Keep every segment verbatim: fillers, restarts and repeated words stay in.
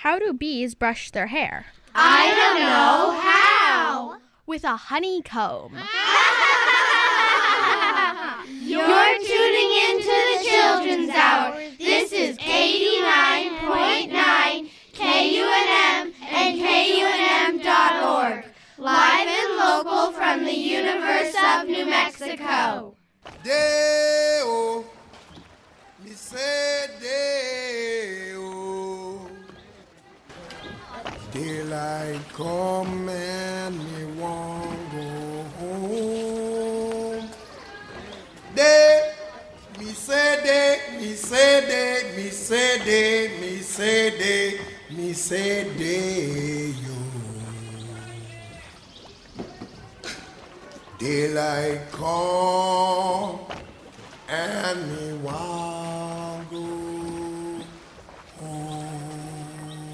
How do bees brush their hair? I don't know how. With a honeycomb. You're tuning into the Children's Hour. This is eighty-nine point nine K U N M and K U N M dot org. Live and local from the Universe of New Mexico. Day-o, me say day-o. Daylight come and me won't go home. Day, me say day, me say day, me say day, me say day, me say day-o. Daylight come and me want go home.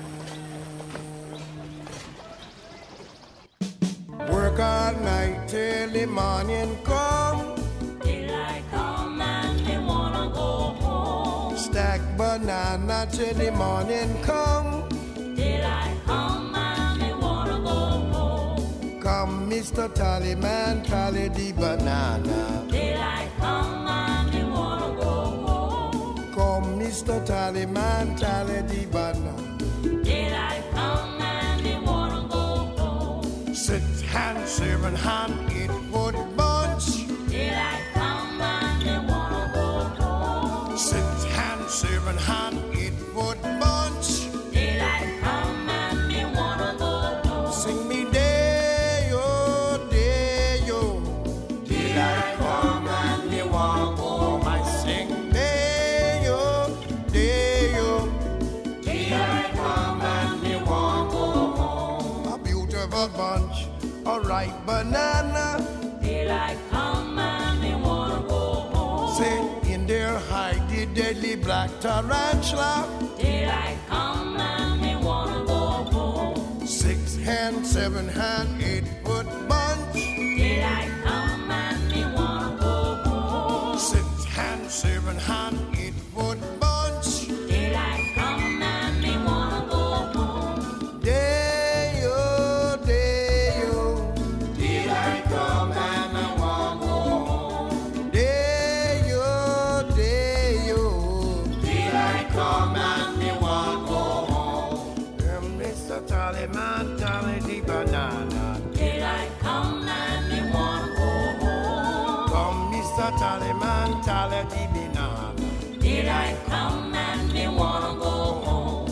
Work all night till the morning come. Daylight come and me wanna go home. Stack banana till the morning come. Daylight come and me wanna go home. Come, Mister Tallyman, tally the banana. Daylight come and me wanna go home. Come, Mister Tallyman, tally the banana. Daylight come and me wanna go home. Six hand, seven hand, eight foot bunch. Daylight come and me wanna go home. Six hand, seven hand, eight foot bunch. Daylight come and me wanna go home. Sing me day, oh, day, oh. Daylight come and me want go home. I sing day, oh, day, oh. Daylight come and me want go home. A beautiful bunch, a ripe banana. Daylight come and me wanna go home. Sing in there hide the deadly black tarantula. Daylight come and me wanna go home. Six hand, seven hand, eight foot bunch. Daylight come and me wanna go home. Six hand, seven hand, eight foot bunch. Daylight come and me wanna go home. Day, oh, day, oh. Daylight come and I want go home. Day, oh, day, oh. Daylight come and me want go home. Them Mister Tallyman, tally the banana. Daylight come and me wanna go home. Come, Mister Tallyman, tally the banana. Daylight come and me wanna go home.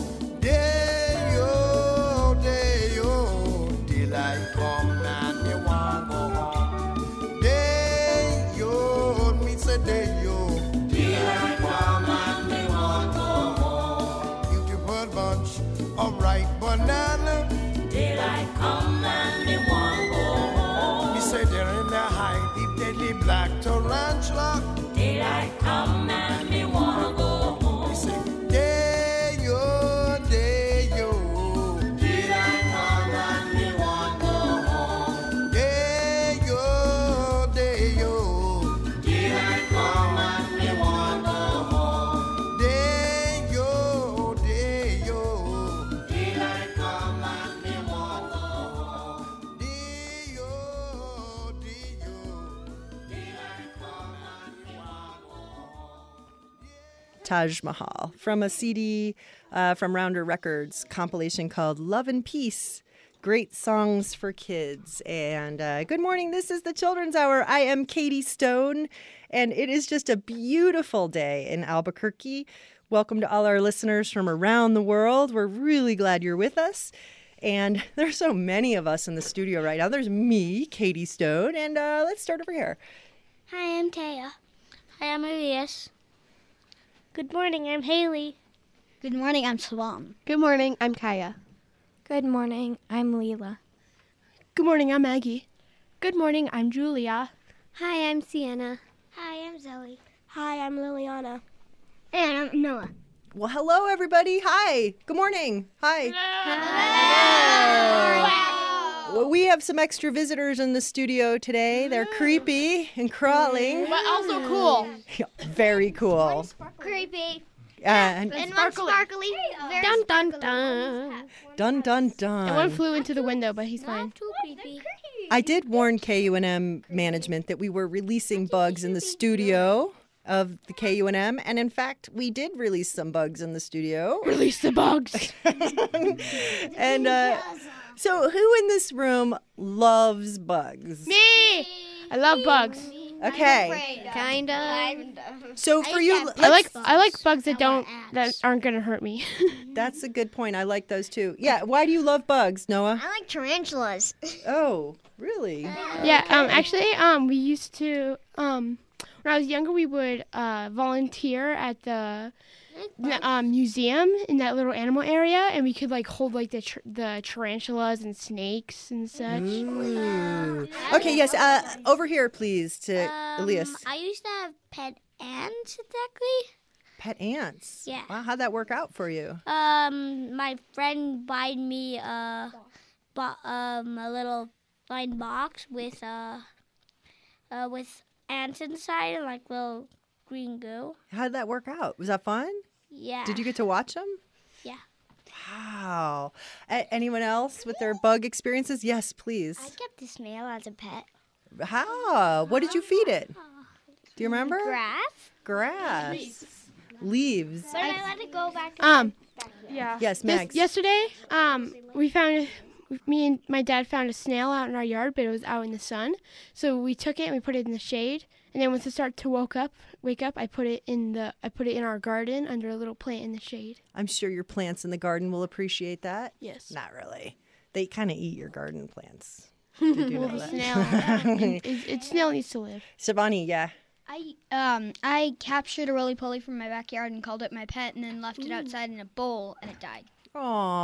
Day, oh, day, oh. Daylight come and me want go home. Day, oh, me say day, oh. Daylight come and me want go home. Beautiful bunch of ripe banana. Daylight come and me wanna go home. Me say they're in the high, deep, deadly black tarantula. Daylight come and me wanna go home. Me say day, oh, day, oh. Daylight come and me want go home. Day, oh, day, oh. Daylight come and me want go home. Day, oh, day, oh. Daylight come and me want go home. Day, oh, day, oh. Daylight come and me want go home. Taj Mahal from a C D uh, from Rounder Records compilation called Love and Peace. Great songs for kids. And uh, good morning. This is the Children's Hour. I am Katie Stone, and it is just a beautiful day in Albuquerque. Welcome to all our listeners from around the world. We're really glad you're with us. And there's so many of us in the studio right now. There's me, Katie Stone, and uh, let's start over here. Hi, I'm Taya. Hi, I'm Elias. Good morning, I'm Haley. Good morning, I'm Savam. Good morning, I'm Kaya. Good morning, I'm Leela. Good morning, I'm Maggie. Good morning, I'm Julia. Hi, I'm Sienna. Hi, I'm Zoe. Hi, I'm Liliana. And I'm Noah. Well, hello, everybody. Hi. Good morning. Hi. Hello. Hello. Well, we have some extra visitors in the studio today. They're creepy and crawling. But also cool. Very cool. Creepy. Uh, and And one sparkly. Very Dun dun sparkly. dun. dun dun And one dun. flew into the window, but he's fine. Not too creepy. I did warn K U N M management that we were releasing bugs in the studio of the K U N M, and in fact, we did release some bugs in the studio. Release the bugs. And uh, so, who in this room loves bugs? Me. I love bugs. Okay. Kind of. So for you, I like let's- I like bugs that don't that aren't gonna hurt me. That's a good point. I like those too. Yeah. Why do you love bugs, Noah? I like tarantulas. Oh, really? Yeah. Um. Actually, um, we used to um, when I was younger, we would uh volunteer at the the, um, museum in that little animal area, and we could like hold like the tr- the tarantulas and snakes and such. Ooh. Okay. Yes. Uh, over here, please, to Elias. Um, I used to have pet ants, exactly. Pet ants. Yeah. Wow. How'd that work out for you? Um, my friend bought me a, bo- um, a little fine box with uh, uh, with ants inside and like little green goo. How'd that work out? Was that fun? Yeah. Did you get to watch them? Yeah. Wow. A- anyone else with their bug experiences? Yes, please. I kept a snail as a pet. How? What did you feed it? Do you remember? Grass. Grass. Leaves. But I let it go back. Um. Yeah. Yes, Yes- Max. yesterday, um, we found, me and my dad found a snail out in our yard, but it was out in the sun. So we took it and we put it in the shade. And then once it started to woke up, wake up, I put it in the, I put it in our garden under a little plant in the shade. I'm sure your plants in the garden will appreciate that. Yes. Not really. They kind of eat your garden plants. Did you know The that? snail, it, it snail needs to live. Shivani, yeah. I um I captured a roly-poly from my backyard and called it my pet, and then left it outside in a bowl, and it died. Aww.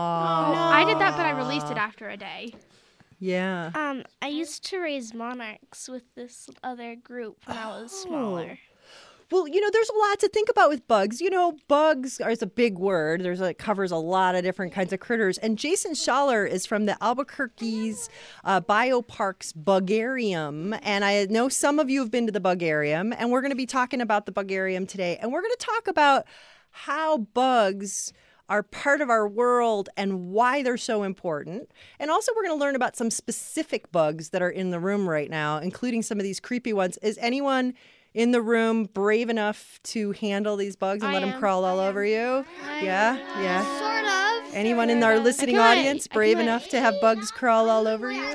I did that, but I released it after a day. Yeah. Um, I used to raise monarchs with this other group when I was smaller. Well, you know, there's a lot to think about with bugs. You know, bugs are is a big word. There's a, it covers a lot of different kinds of critters. And Jason Schaller is from the Albuquerque's uh, Bioparks Bugarium. And I know some of you have been to the Bugarium. And we're going to be talking about the Bugarium today. And we're going to talk about how bugs are part of our world and why they're so important. And also we're going to learn about some specific bugs that are in the room right now, including some of these creepy ones. Is anyone in the room brave enough to handle these bugs and I let them am. crawl all over you? Yeah, yeah. Sort of. Anyone in our listening I can let- audience I can brave let- enough to have bugs crawl all over you?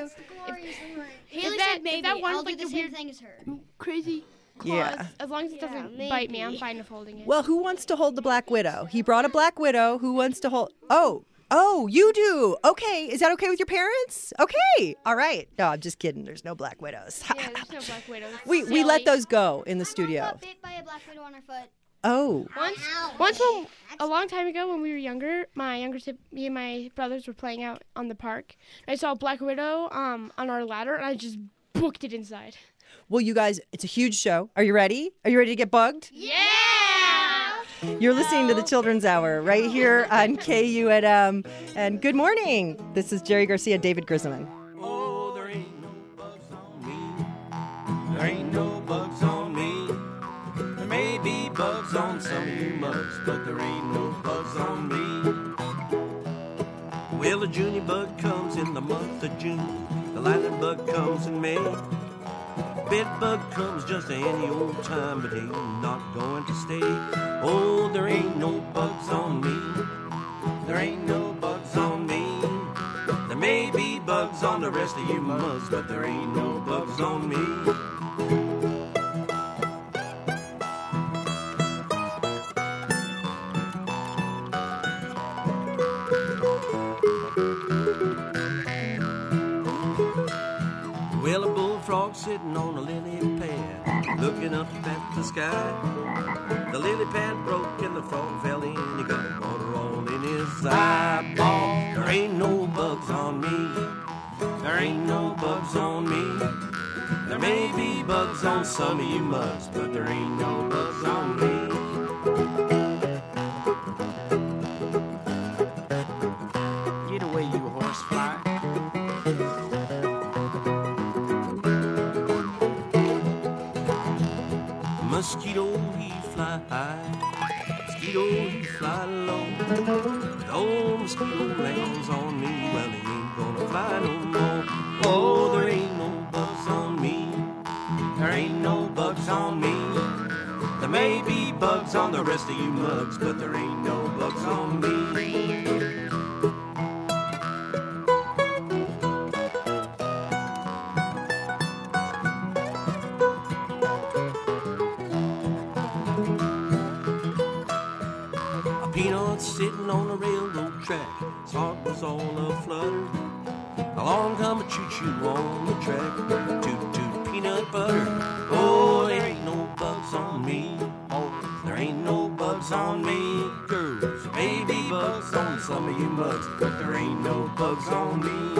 Haley that- said maybe. if that one's I'll do like the the same weird- thing as her. Crazy claws. Yeah. As long as it doesn't bite me, I'm fine with holding it. Well, who wants to hold the Black Widow? He brought a Black Widow. Who wants to hold? Oh, oh, you do. Okay. Is that okay with your parents? Okay. All right. No, I'm just kidding. There's no Black Widows. yeah, there's no black widows. we we let those go in the studio. Got bit by a black widow on her foot. Oh. Once, once when, a long time ago when we were younger, my younger sib- me and my brothers were playing out on the park. I saw a black widow um on our ladder, and I just booked it inside. Well, you guys, it's a huge show. Are you ready? Are you ready to get bugged? Yeah. You're listening to the Children's Hour right here on K U N M. And good morning. This is Jerry Garcia, David Grisman. Oh, there ain't no bugs on me. There ain't no bugs on me. There may be bugs on some of you mugs, but there ain't no bugs on me. Well, the Junie bug comes in the month of June. The lightning bug comes in May. Bed bug comes just any old time, but ain't not going to stay. Oh, there ain't no bugs on me. There ain't no bugs on me. There may be bugs on the rest of you mugs, but there ain't no bugs on me. Well, a bullfrog sitting on a lily pad, looking up at the sky. The lily pad broke and the frog fell in. He got water all in his eyeball. There ain't no bugs on me. There ain't no bugs on me. There may be bugs on some of you mugs, but there ain't no bugs on me. Get away, you horsefly. Mosquito, he fly high. mosquito, you fly low. The old mosquito lands on me, well, he ain't gonna fly no more. Oh, there ain't no bugs on me. There ain't no bugs on me. There may be bugs on the rest of you mugs, but there ain't no bugs on me. A peanut sitting on a railroad track, his heart was all aflutter. Along come a choo-choo on the track, toot toot peanut butter. Oh, there ain't no bugs on me. Oh, there ain't no bugs on me. Girls, there may be bugs on some of you mugs, but there ain't no bugs on me.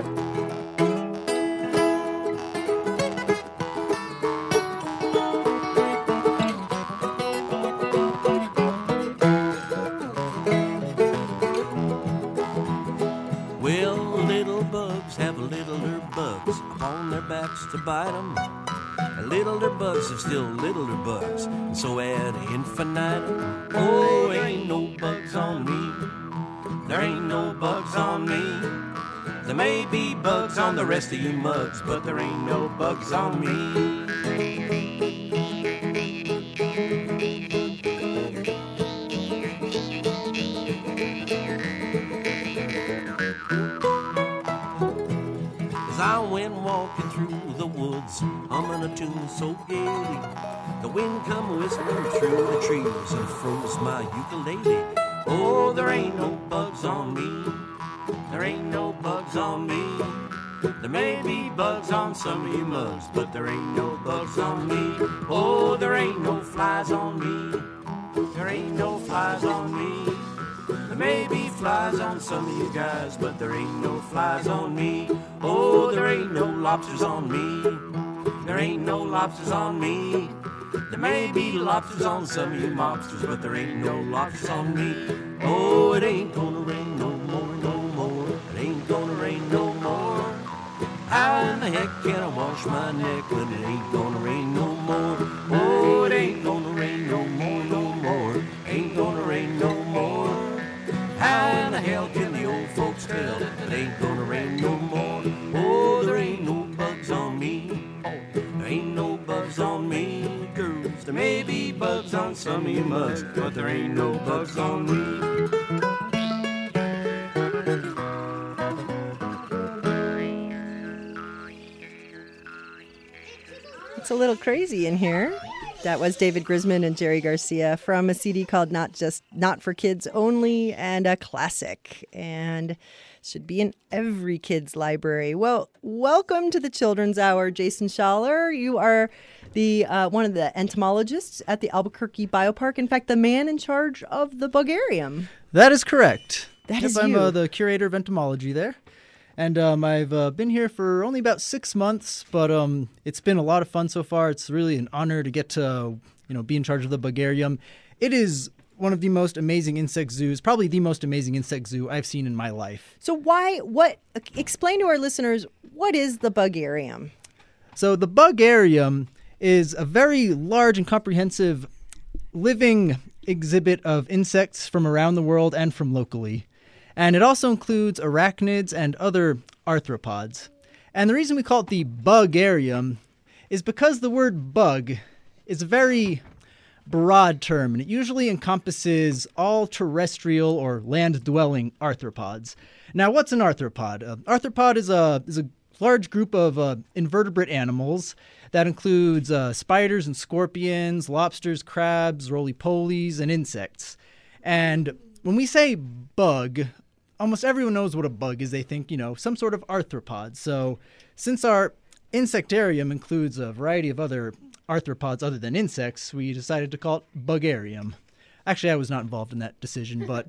Well, little bugs have littler bugs upon their backs to bite them. And littler bugs have still littler bugs, and so ad infinitum. Oh, ain't no bugs on me. There ain't no bugs on me. There may be bugs on the rest of you mugs, but there ain't no bugs on me. As I went walking through the woods, humming a tune so gaily, the wind come whistling through the trees and froze my ukulele. Oh, there ain't no bugs on me. There ain't no bugs on me. There may be bugs on some of you mugs, but there ain't no bugs on me. Oh, there ain't no flies on me. There ain't no flies on me. There may be flies on some of you guys, but there ain't no flies on me. Oh, there ain't no lobsters on me. There ain't no lobsters on me. There may be lobsters on some of you mobsters, but there ain't no lobsters on me. Oh, it ain't gonna rain no more, no more. It ain't gonna rain no more. How in the heck can I wash my neck when it ain't gonna rain no more? Oh, it ain't gonna rain no more, no more. Ain't gonna rain no more. How in the hell can the old folks tell it ain't gonna rain no more? Oh, there ain't no bugs on me. There ain't no bugs on me. Girls, there may be bugs on some of you mugs, but there ain't no bugs on me. It's a little crazy in here. That was David Grisman and Jerry Garcia from a C D called Not Just Not for Kids Only, and a classic, and should be in every kid's library. Well, welcome to the Children's Hour, Jason Schaller. You are the uh, one of the entomologists at the Albuquerque Biopark. In fact, the man in charge of the bugarium. That is correct. That yep, is I'm you. uh, the curator of entomology there. And um, I've uh, been here for only about six months, but um, it's been a lot of fun so far. It's really an honor to get to, you know, be in charge of the bugarium. It is one of the most amazing insect zoos, probably the most amazing insect zoo I've seen in my life. So why, what, explain to our listeners, what is the bugarium? So the bugarium is a very large and comprehensive living exhibit of insects from around the world and from locally. And it also includes arachnids and other arthropods. And the reason we call it the bugarium is because the word bug is a very broad term, and it usually encompasses all terrestrial or land-dwelling arthropods. Now, what's an arthropod? Uh, arthropod is a is a large group of uh, invertebrate animals that includes uh, spiders and scorpions, lobsters, crabs, roly-polies, and insects. And when we say bug, almost everyone knows what a bug is. They think, you know, some sort of arthropod. So since our insectarium includes a variety of other arthropods other than insects, we decided to call it bugarium. Actually, I was not involved in that decision, but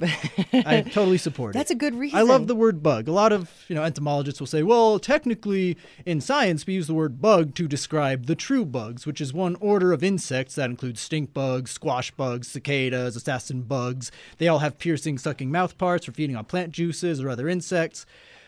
I totally support it. That's a good reason. I love the word bug. A lot of, you know, entomologists will say, well, technically in science, we use the word bug to describe the true bugs, which is one order of insects that includes stink bugs, squash bugs, cicadas, assassin bugs. They all have piercing, sucking mouth parts for feeding on plant juices or other insects.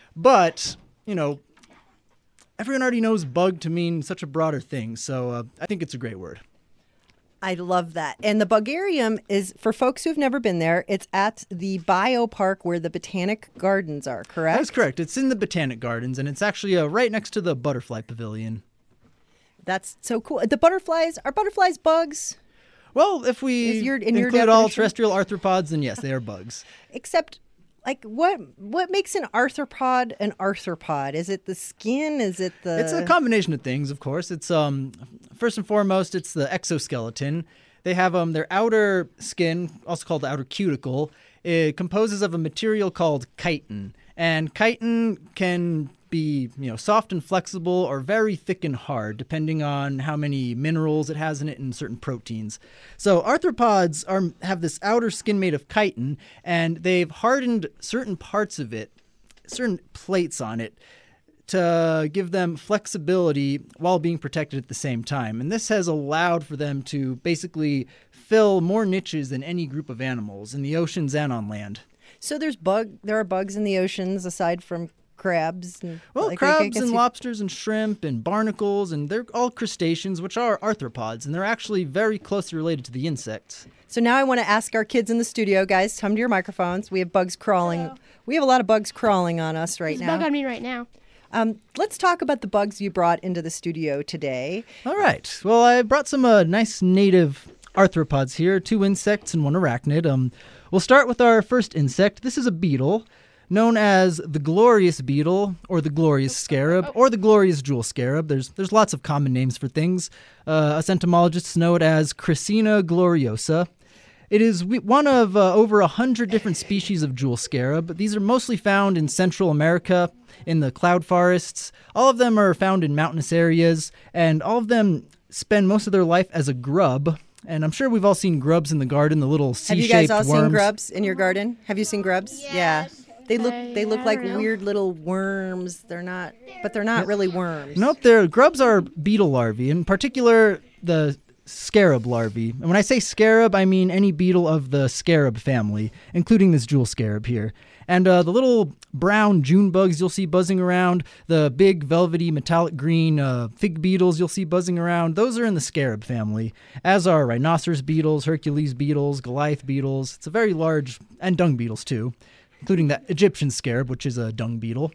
But, you know, everyone already knows bug to mean such a broader thing, so uh, I think it's a great word. I love that. And the Bugarium is, for folks who've never been there, it's at the biopark where the Botanic Gardens are, correct? That's correct. It's in the Botanic Gardens, and it's actually uh, right next to the Butterfly Pavilion. That's so cool. The butterflies, are butterflies bugs? Well, if we Is your- in your include all definition? terrestrial arthropods, then yes, they are bugs. Except, like, what what makes an arthropod an arthropod? Is it the skin? Is it the... It's a combination of things, of course. It's um first and foremost, it's the exoskeleton. They have um their outer skin, also called the outer cuticle. It composes of a material called chitin, and chitin can be, you know, soft and flexible or very thick and hard, depending on how many minerals it has in it and certain proteins. So arthropods are have this outer skin made of chitin, and they've hardened certain parts of it, certain plates on it, to give them flexibility while being protected at the same time. And this has allowed for them to basically fill more niches than any group of animals in the oceans and on land. So there's bug. There are bugs in the oceans aside from crabs. And, Well, like, I crabs guess and you- lobsters and shrimp and barnacles, and they're all crustaceans, which are arthropods, and they're actually very closely related to the insects. So now I want to ask our kids in the studio, guys, come to your microphones. We have bugs crawling. We have a lot of bugs crawling on us right There's a now. bug on me right now. Um, let's talk about the bugs you brought into the studio today. All right. Well, I brought some uh, nice native arthropods here, two insects and one arachnid. Um, we'll start with our first insect. This is a beetle known as the glorious beetle, or the glorious scarab, or the glorious jewel scarab. There's there's lots of common names for things. Uh, us entomologists know it as Chrysina gloriosa. It is we- one of uh, over a hundred different species of jewel scarab. These are mostly found in Central America, in the cloud forests. All of them are found in mountainous areas, and all of them spend most of their life as a grub. And I'm sure we've all seen grubs in the garden, the little Have C-shaped you guys all worms. seen grubs in your garden? Have you seen grubs? Yeah. They look they look I like don't know. weird little worms. They're not, but they're not really worms. Nope, they're grubs are beetle larvae, in particular the scarab larvae. And when I say scarab, I mean any beetle of the scarab family, including this jewel scarab here. And uh, the little brown June bugs you'll see buzzing around, the big velvety metallic green uh, fig beetles you'll see buzzing around, those are in the scarab family, as are rhinoceros beetles, Hercules beetles, Goliath beetles. It's a very large, and dung beetles too, including the Egyptian scarab, which is a dung beetle.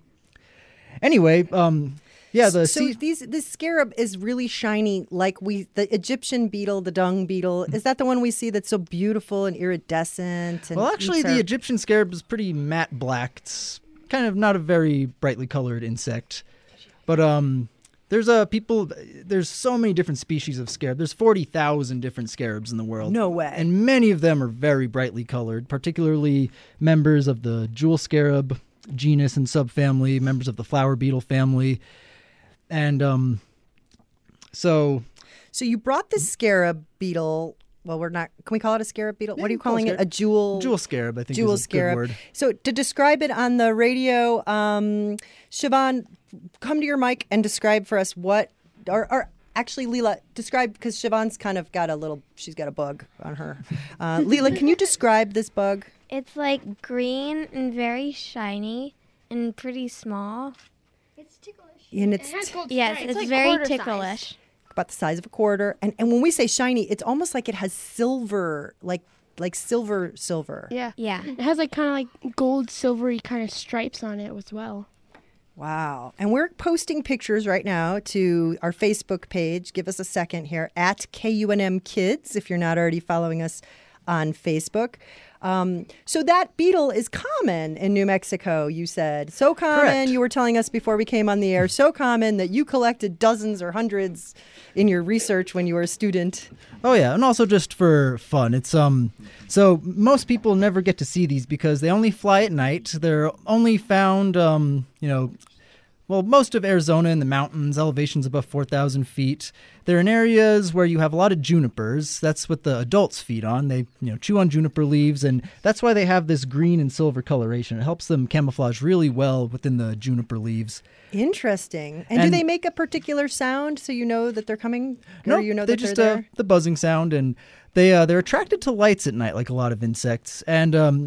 Anyway, um, yeah, the so sea- these this scarab is really shiny, like we the Egyptian beetle, the dung beetle. Is that the one we see that's so beautiful and iridescent? And Well, actually, eats the our- Egyptian scarab is pretty matte black. It's kind of not a very brightly colored insect, but um, there's a people. There's so many different species of scarab. There's forty thousand different scarabs in the world. No way. And many of them are very brightly colored, particularly members of the jewel scarab genus and subfamily, members of the flower beetle family, and um, so. So you brought this scarab beetle. Well, we're not. Can we call it a scarab beetle? Yeah, What are you call it calling it? scarab. A jewel. Jewel scarab, I think, Jewel is a scarab. good word. So to describe it on the radio, um, Siobhan, come to your mic and describe for us what, or, or actually, Leela, describe, because Siobhan's kind of got a little, she's got a bug on her. Uh, Leela, can you describe this bug? It's like green and very shiny and pretty small. It's ticklish. And it's Yes, It's it's, like very quarter size. ticklish. about the size of a quarter. And and when we say shiny, it's almost like it has silver, like like silver, silver. Yeah. Yeah. It has like kind of like gold, silvery kind of stripes on it as well. Wow. And we're posting pictures right now to our Facebook page. Give us a second here at K U N M Kids if you're not already following us on Facebook. Um, so that beetle is common in New Mexico, you said. So common, Correct. you were telling us before we came on the air, so common that you collected dozens or hundreds in your research when you were a student. Oh yeah, and also just for fun. It's um so most people never get to see these because they only fly at night. They're only found um, you know, well, most of Arizona in the mountains, elevations above four thousand feet. They're in areas where you have a lot of junipers. That's what the adults feed on. They, you know, chew on juniper leaves, and that's why they have this green and silver coloration. It helps them camouflage really well within the juniper leaves. Interesting. And, do And- they make a particular sound so you know that they're coming? No, or you know they that just they're uh, there? the buzzing sound, and they uh, they're attracted to lights at night, like a lot of insects. And um,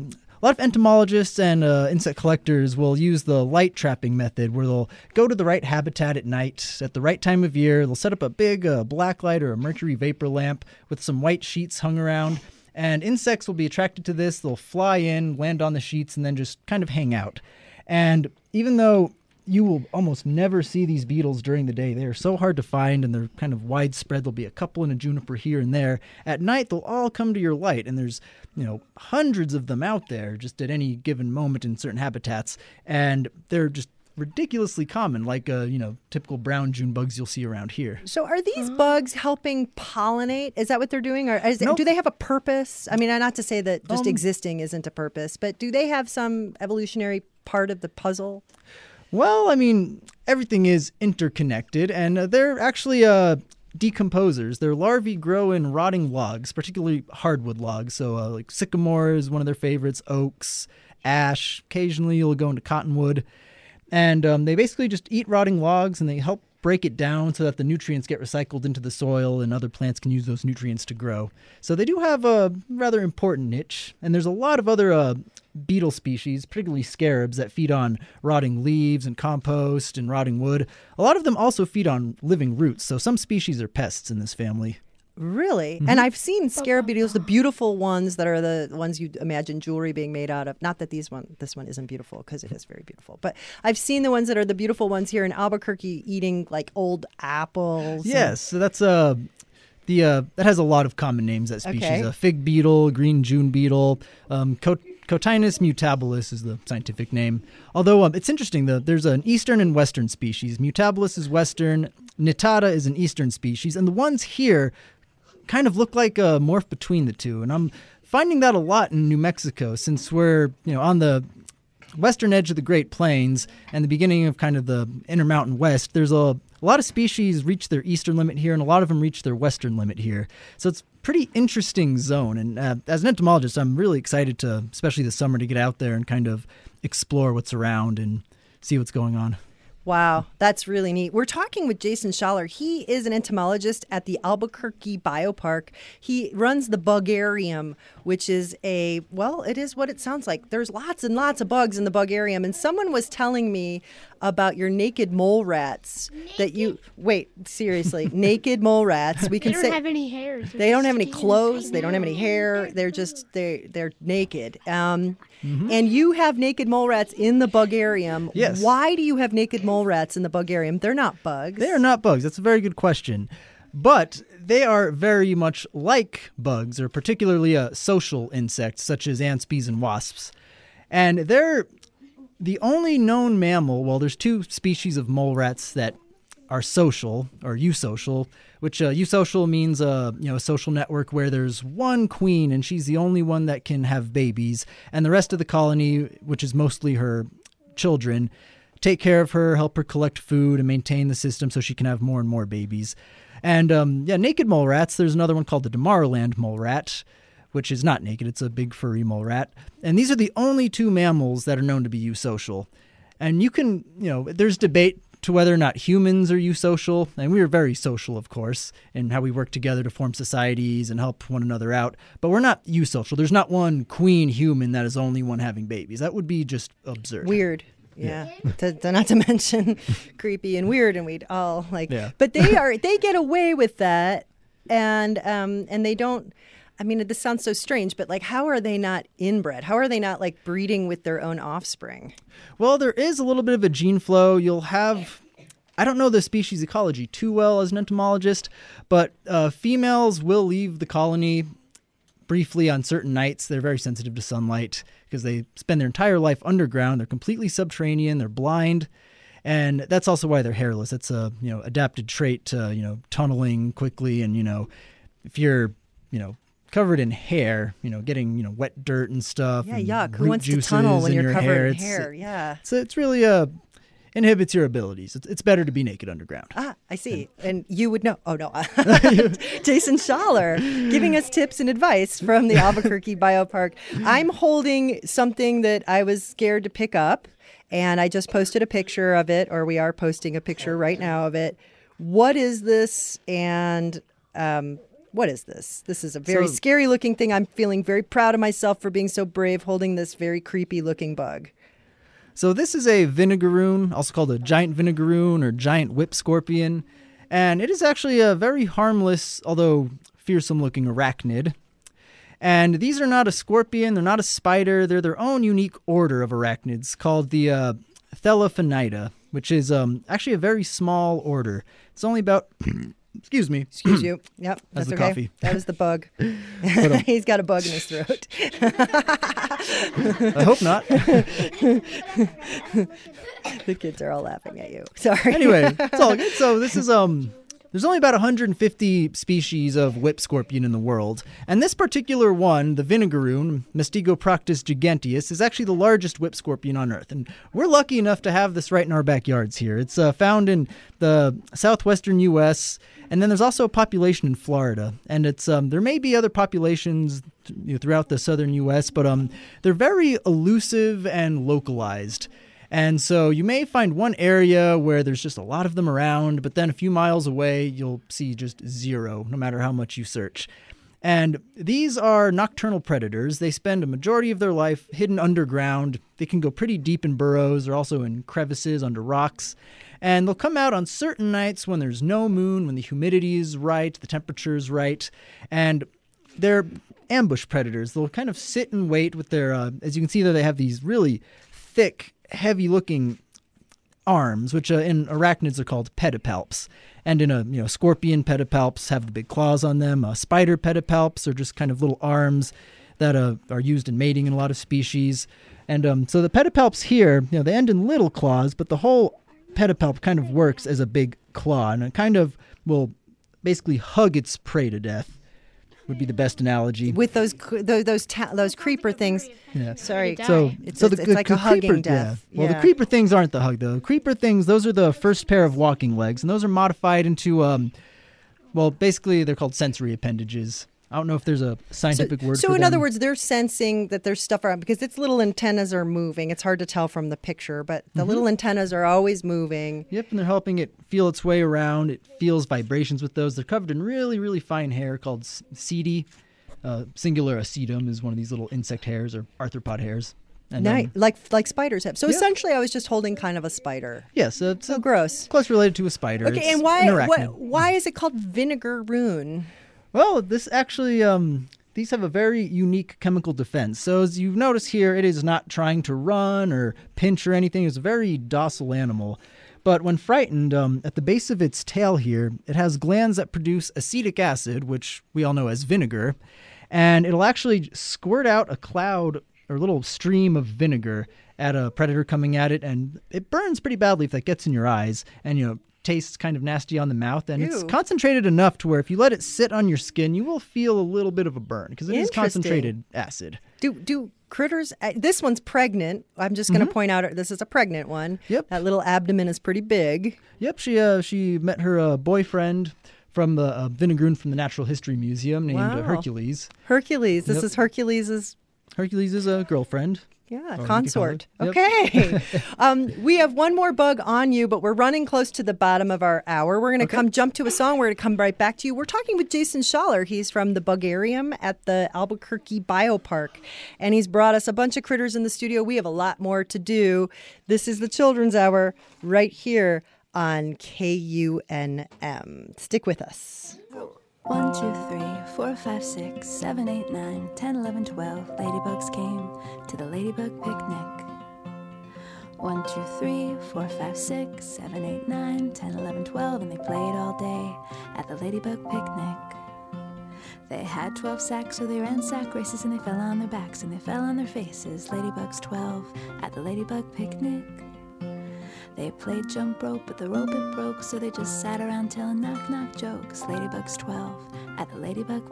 lot of entomologists and uh, insect collectors will use the light trapping method, where they'll go to the right habitat at night at the right time of year. They'll set up a big uh, black light or a mercury vapor lamp with some white sheets hung around, and insects will be attracted to this. They'll fly in, land on the sheets, and then just kind of hang out. And even though you will almost never see these beetles during the day, they are so hard to find, and they're kind of widespread. There'll be a couple in a juniper here and there. At night, they'll all come to your light, and there's, you know, hundreds of them out there just at any given moment in certain habitats, and they're just ridiculously common, like uh, you know, typical brown June bugs you'll see around here. So are these bugs helping pollinate? Is that what they're doing? Or is it, Nope. do they have a purpose? I mean, not to say that just Um, existing isn't a purpose, but do they have some evolutionary part of the puzzle? Well, I mean, everything is interconnected, and uh, they're actually uh, decomposers. Their larvae grow in rotting logs, particularly hardwood logs. So uh, like sycamore is one of their favorites, oaks, ash. Occasionally you'll go into cottonwood. And um, they basically just eat rotting logs, and they help break it down so that the nutrients get recycled into the soil and other plants can use those nutrients to grow. So they do have a rather important niche. And there's a lot of other uh, beetle species, particularly scarabs, that feed on rotting leaves and compost and rotting wood. A lot of them also feed on living roots. So some species are pests in this family. Really? Mm-hmm. And I've seen scarab beetles, the beautiful ones that are the ones you imagine jewelry being made out of. Not that these one, this one isn't beautiful, because it is very beautiful. But I've seen the ones that are the beautiful ones here in Albuquerque eating like old apples. Yes, so that's uh, the uh, that has a lot of common names, that species. Okay. A fig beetle, green June beetle, um, Cot- Cotinus mutabilis is the scientific name. Although um, it's interesting, though, there's an eastern and western species. Mutabilis is western, Nitata is an eastern species, and the ones here kind of look like a morph between the two. And I'm finding that a lot in New Mexico, since we're, you know, on the western edge of the Great Plains and the beginning of kind of the Intermountain West. There's a, a lot of species reach their eastern limit here, and a lot of them reach their western limit here. So it's a pretty interesting zone. And uh, as an entomologist, I'm really excited to, especially this summer, to get out there and kind of explore what's around and see what's going on. Wow, that's really neat. We're talking with Jason Schaller. He is an entomologist at the Albuquerque Biopark. He runs the Bugarium, which is a, well, it is what it sounds like. There's lots and lots of bugs in the Bugarium. And someone was telling me about your naked mole rats that you, wait, seriously, naked mole rats. We They can don't say have any hairs. they don't have any clothes. They don't have any hair. They're just, they, they're naked. Um, And you have naked mole rats in the Bugarium. Yes. Why do you have naked mole rats in the Bugarium? They're not bugs. They are not bugs. That's a very good question. But they are very much like bugs, or particularly uh, social insects such as ants, bees, and wasps. And they're the only known mammal. Well, there's two species of mole rats that are social, or eusocial, which uh, eusocial means uh, you know, a social network where there's one queen and she's the only one that can have babies, and the rest of the colony, which is mostly her children, take care of her, help her collect food, and maintain the system so she can have more and more babies. And um, yeah, naked mole rats, there's another one called the Damaraland mole rat, which is not naked. It's a big furry mole rat. And these are the only two mammals that are known to be eusocial. And you can, you know, there's debate to whether or not humans are eusocial. And we are very social, of course, in how we work together to form societies and help one another out. But we're not eusocial. There's not one queen human that is only one having babies. That would be just absurd. Weird. Yeah. to, to, not to mention creepy and weird, and we'd all like, Yeah. but they are, they get away with that. And, um, and they don't, I mean, this sounds so strange, but like, how are they not inbred? How are they not like breeding with their own offspring? Well, there is a little bit of a gene flow. You'll have, I don't know the species ecology too well as an entomologist, but uh, females will leave the colony briefly on certain nights. They're very sensitive to sunlight because they spend their entire life underground. They're completely subterranean. They're blind. And that's also why they're hairless. It's a, you know, adapted trait to, you know, tunneling quickly. And, you know, if you're, you know, covered in hair, you know, getting, you know, wet dirt and stuff. Yeah, and yuck. Who root wants to juices tunnel when in you're your covered hair. in It's- hair? Yeah. So it's really uh, inhibits your abilities. It's, it's better to be naked underground. Ah, I see. And you would know. Oh, no. Jason Schaller giving us tips and advice from the Albuquerque Biopark. I'm holding something that I was scared to pick up, and I just posted a picture of it, or we are posting a picture right now of it. What is this? And um, What is this? This is a very So- scary looking thing. I'm feeling very proud of myself for being so brave holding this very creepy looking bug. So this is a vinegaroon, also called a giant vinegaroon or giant whip scorpion. And it is actually a very harmless, although fearsome-looking arachnid. And these are not a scorpion, they're not a spider, they're their own unique order of arachnids called the uh, Thelaphonida, which is um, actually a very small order. It's only about... Excuse me. Excuse you. Yep, That's that's the okay. coffee. That was the bug. um, He's got a bug in his throat. I hope not. The kids are all laughing at you. Sorry. Anyway, it's all good. So this is um there's only about one hundred fifty species of whip scorpion in the world, and this particular one, the vinegaroon, Mastigoproctus giganteus, is actually the largest whip scorpion on Earth, and we're lucky enough to have this right in our backyards here. It's uh, found in the southwestern U S, and then there's also a population in Florida, and it's um there may be other populations you know, throughout the southern U S, but um they're very elusive and localized. And so you may find one area where there's just a lot of them around, but then a few miles away, you'll see just zero, no matter how much you search. And these are nocturnal predators. They spend a majority of their life hidden underground. They can go pretty deep in burrows. They're also in crevices under rocks. And they'll come out on certain nights when there's no moon, when the humidity is right, the temperature is right. And they're ambush predators. They'll kind of sit and wait with their, uh, as you can see there, they have these really thick, heavy-looking arms, which uh, in arachnids are called pedipalps. And in a you know scorpion, pedipalps have the big claws on them. Uh, spider pedipalps are just kind of little arms that uh, are used in mating in a lot of species. And um, so the pedipalps here, you know, they end in little claws, but the whole pedipalp kind of works as a big claw, and it kind of will basically hug its prey to death. Would be the best analogy. With those cr- those those, ta- those creeper things. Yeah. Sorry. So, It's, so it's, the, it's the- like the a hugging creeper, death. Yeah. Well, Yeah. the creeper things aren't the hug, though. Creeper things, those are the first pair of walking legs, and those are modified into, um, well, basically they're called sensory appendages. I don't know if there's a scientific so, word so for in them. other words, they're sensing that there's stuff around because its little antennas are moving. It's hard to tell from the picture, but the Mhm. little antennas are always moving. Yep, and they're helping it feel its way around. It feels vibrations with those. They're covered in really, really fine hair called s- setae. Uh, singular acetum is one of these little insect hairs or arthropod hairs. And, Nice, um, like like spiders have. So yeah. essentially, I was just holding kind of a spider. yes, uh, it's So uh, gross. close related to a spider. Okay, It's and why an what, arachnid. why is it called vinegaroon? Well, this actually, um, these have a very unique chemical defense. So as you notice here, it is not trying to run or pinch or anything. It's a very docile animal. But when frightened, um, at the base of its tail here, it has glands that produce acetic acid, which we all know as vinegar. And it'll actually squirt out a cloud or little stream of vinegar at a predator coming at it. And it burns pretty badly if that gets in your eyes and, you know, tastes kind of nasty on the mouth. And it's Ew. concentrated enough to where if you let it sit on your skin, you will feel a little bit of a burn because it is Interesting. concentrated acid. Do do critters? Uh, this one's pregnant. I'm just going to Mhm. point out this is a pregnant one. Yep. That little abdomen is pretty big. Yep, she uh, she met her uh, boyfriend from the uh, vinegaroon from the Natural History Museum named uh, Wow. Hercules. Hercules. This Yep. is Hercules's. Hercules is a girlfriend. Yeah, Or you could consort. call it. Yep. Okay. um, we have one more bug on you, but we're running close to the bottom of our hour. We're going to Okay. come jump to a song. We're going to come right back to you. We're talking with Jason Schaller. He's from the Bugarium at the Albuquerque Biopark, and he's brought us a bunch of critters in the studio. We have a lot more to do. This is the Children's Hour right here on K U N M. Stick with us. One, two, three, four, five, six, seven, eight, nine, ten, eleven, twelve. Ladybugs came to the ladybug picnic. One, two, three, four, five, six, seven, eight, nine, ten, eleven, twelve, and they played all day at the ladybug picnic. They had twelve sacks, so they ran sack races, and they fell on their backs, and they fell on their faces. Ladybugs twelve at the ladybug picnic. They played jump rope, but the rope it broke, so they just sat around telling knock-knock jokes. Ladybugs twelve at the ladybug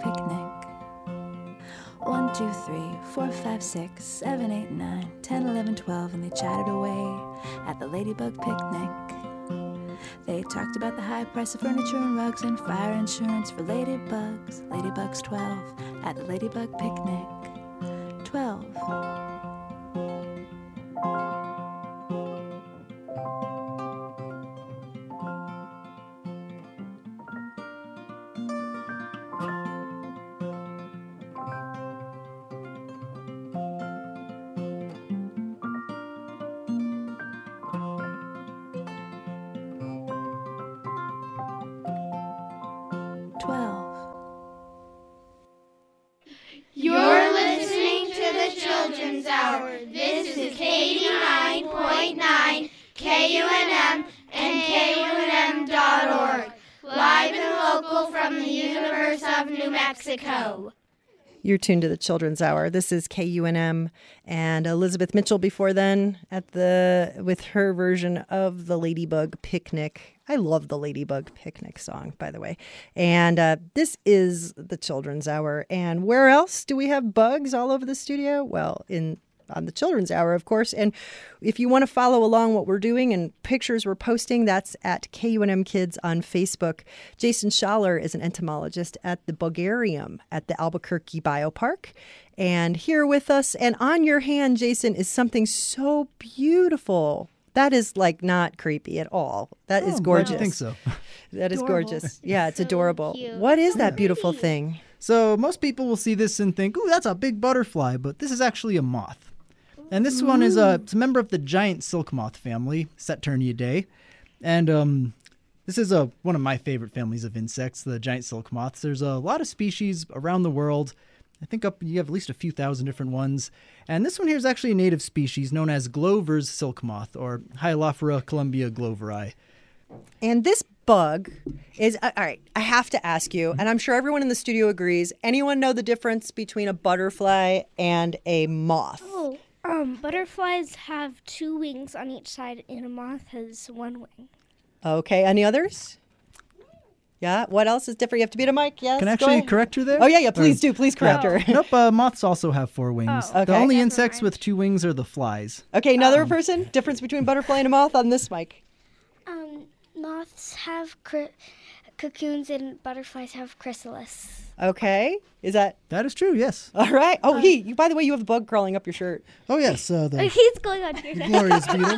picnic. One, two, three, four, five, six, seven, eight, nine, ten, eleven, twelve, and they chatted away at the ladybug picnic. They talked about the high price of furniture and rugs and fire insurance for ladybugs. Ladybugs twelve at the ladybug picnic. twelve. twelve. You're listening to the Children's Hour. This is eighty-nine point nine K U N M and K U N M dot org. Live and local from the Universe of New Mexico. You're tuned to the Children's Hour. This is K U N M, and Elizabeth Mitchell before then at the with her version of the Ladybug Picnic. I love the Ladybug Picnic song, by the way. And uh, this is the Children's Hour. And where else do we have bugs all over the studio? Well, in on the Children's Hour, of course. And if you want to follow along what we're doing and pictures we're posting, that's at K U N M Kids on Facebook. Jason Schaller is an entomologist at the Bugarium at the Albuquerque Biopark. And here with us and on your hand, Jason, is something so beautiful. That is like not creepy at all. That Oh, is I'm glad gorgeous. you think so. That is Adorable. gorgeous. Yeah, it's adorable. What is that beautiful thing? So most people will see this and think, ooh, that's a big butterfly, but this is actually a moth. And this one is a, it's a member of the giant silk moth family, Saturniidae. And um, this is a, one of my favorite families of insects, the giant silk moths. There's a lot of species around the world. I think up you have at least a few thousand different ones. And this one here is actually a native species known as Glover's silk moth, or Hylophora columbia gloveri. And this bug is, uh, all right, I have to ask you, and I'm sure everyone in the studio agrees, anyone know the difference between a butterfly and a moth? Oh, um, butterflies have two wings on each side, and a moth has one wing. Okay, any others? Yeah, what else is different? You have to be a mic, yes? Can I go actually ahead. correct her there? Oh, yeah, yeah, please Or- do. Please correct Yeah. her. Nope, uh, moths also have four wings. Oh, The okay. only Never insects with two wings are the flies. Okay, another person? Difference between butterfly and a moth on this mic. Um, moths have cri- cocoons and butterflies have chrysalis. Okay, is that? That is true, yes. All right. Oh, he, you, by the way, you have a bug crawling up your shirt. Oh, yes. Uh, the He's going on here. glorious beetle.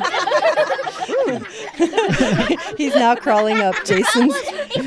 He's now crawling up Jason's.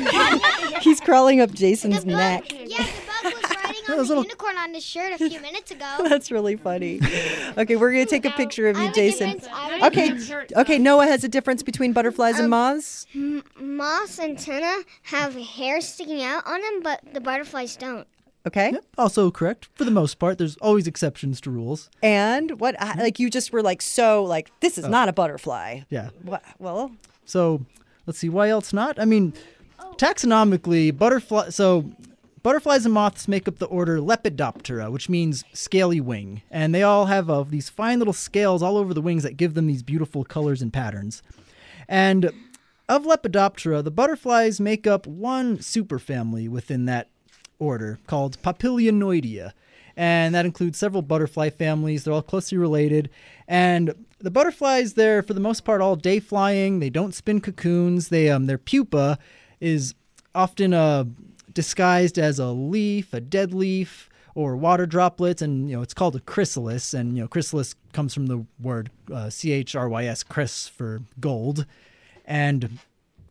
He's crawling up Jason's neck. Yeah, the bug was riding on the unicorn on his shirt a few minutes ago. That's really funny. Okay, we're gonna take a picture of you, have a Jason. difference. I have a Okay, difference. okay. Noah has a difference between butterflies and Um, moths. M- moths and tuna have hair sticking out on them, but the butterflies don't. Okay. Also correct. For the most part, there's always exceptions to rules. And what? I- Like you just were like so like this is Oh. not a butterfly. Yeah. What? Well, So let's see, why else not? I mean, taxonomically, butterfly. So butterflies and moths make up the order Lepidoptera, which means scaly wing, and they all have uh, these fine little scales all over the wings that give them these beautiful colors and patterns. And of Lepidoptera, the butterflies make up one superfamily within that order called Papilionoidea. And that includes several butterfly families. They're all closely related. And the butterflies, they're for the most part all day flying. They don't spin cocoons. They um their pupa is often uh, disguised as a leaf, a dead leaf, or water droplets, and you know it's called a chrysalis. And you know chrysalis comes from the word uh, C H R Y S, chris for gold. And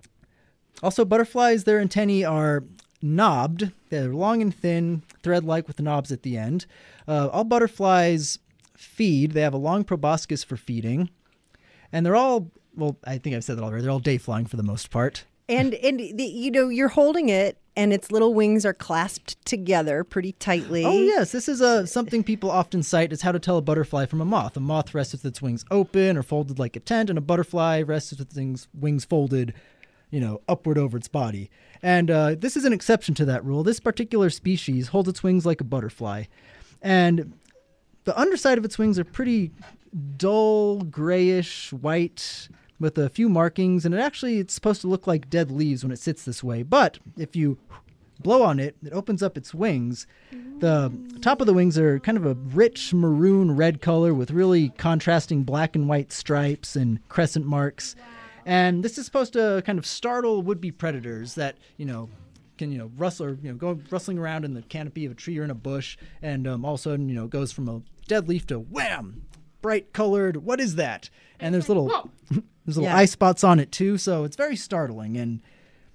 also butterflies, their antennae are knobbed. They're long and thin, thread-like with knobs at the end. Uh, all butterflies feed. They have a long proboscis for feeding. And they're all, well, I think I've said that already. They're all day flying for the most part. and and the, you know you're holding it, and its little wings are clasped together pretty tightly. Oh, yes. This is uh, something people often cite as how to tell a butterfly from a moth. A moth rests with its wings open or folded like a tent, and a butterfly rests with its wings, wings folded, you know, upward over its body. And uh, this is an exception to that rule. This particular species holds its wings like a butterfly. And the underside of its wings are pretty dull, grayish, white, with a few markings. And it actually, it's supposed to look like dead leaves when it sits this way. But if you blow on it, it opens up its wings. The top of the wings are kind of a rich maroon red color with really contrasting black and white stripes and crescent marks. And this is supposed to kind of startle would-be predators that, you know, can, you know, rustle or, you know, go rustling around in the canopy of a tree or in a bush. And um, all of a sudden, you know, it goes from a dead leaf to wham, bright colored. What is that? And there's little, there's little Yeah. eye spots on it too. So it's very startling. And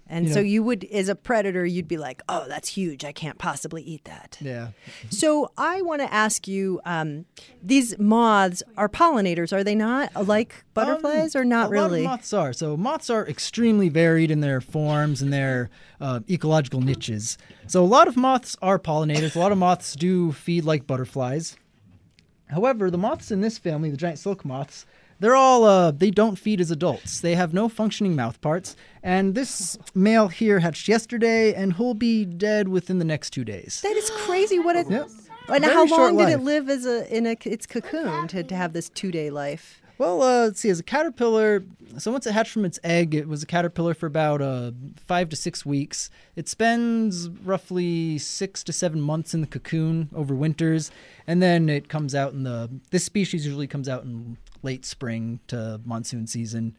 And You so know- you would, as a predator, you'd be like, oh, that's huge. I can't possibly eat that. Yeah. So I want to ask you, um, these moths are pollinators, are they not? Like butterflies or not a really? lot of moths are. So moths are extremely varied in their forms and their uh, ecological niches. So a lot of moths are pollinators. A lot of moths do feed like butterflies. However, the moths in this family, the giant silk moths, they're all, uh, they don't feed as adults. They have no functioning mouth parts. And this male here hatched yesterday, and he'll be dead within the next two days. That is crazy. What it, Yep. And Very how short long did it life. live as a in a its cocoon to, to have this two-day life? Well, uh, let's see. As a caterpillar, so once it hatched from its egg, it was a caterpillar for about uh, five to six weeks. It spends roughly six to seven months in the cocoon over winters, and then it comes out in the. This species usually comes out in late spring to monsoon season.